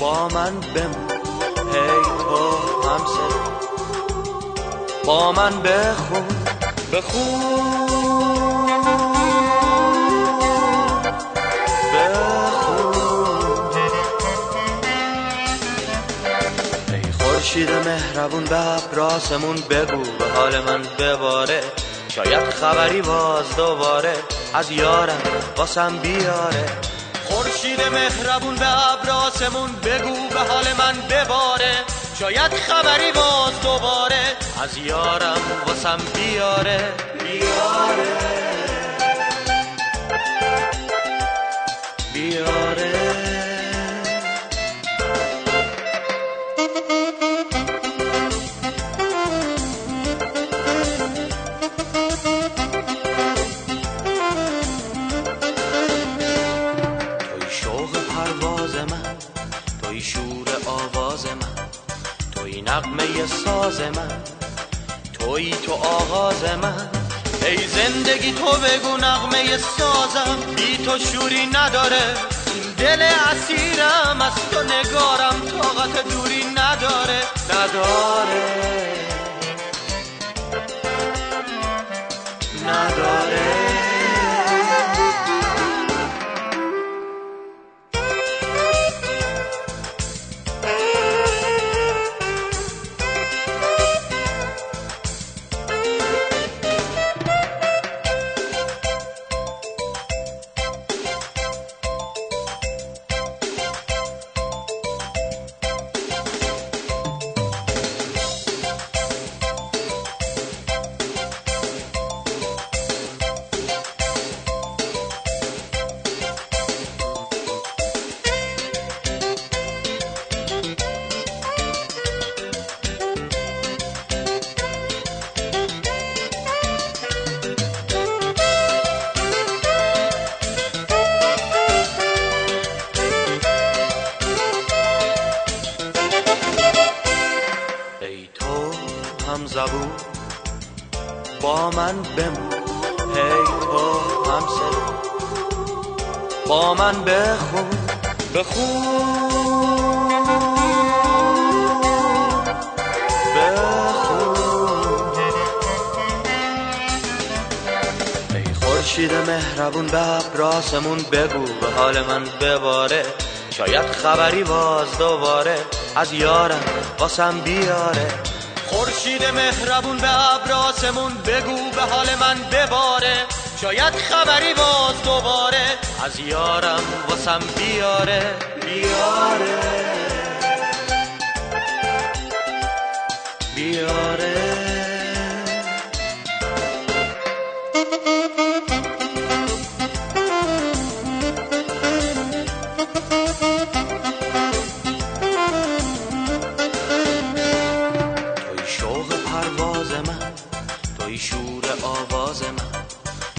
با من بمون، هی تو همسر با من بخون ای خورشید مهربون به ابراسمون بگو به حال من بباره، شاید خبری باز دوباره از یارم واسم بیاره. خورشید مهربون به ابراسمون بگو به حال من بباره، شاید خبری باز دوباره از یارم واسم بیاره. توی شوق پرواز من، توی شور آواز من، توی نغمه ساز من، توی تو آغاز من. ای زندگی تو بگو نغمه سازم، بی تو شوری نداره این دل اسیرم، از تو نگارم طاقت دوری نداره. ای تو هم زبون با من بمون، هی تو همسر با من بخون ای خورشید مهربون به ابراسمون بگو به حال من بباره، شاید خبری باز دوباره از یارم واسم بیاره. خورشید مهربون به ابراسمون بگو به حال من بباره، شاید خبری باز دوباره از یارم واسم بیاره. توی شوق پرواز من، توی شور آواز من،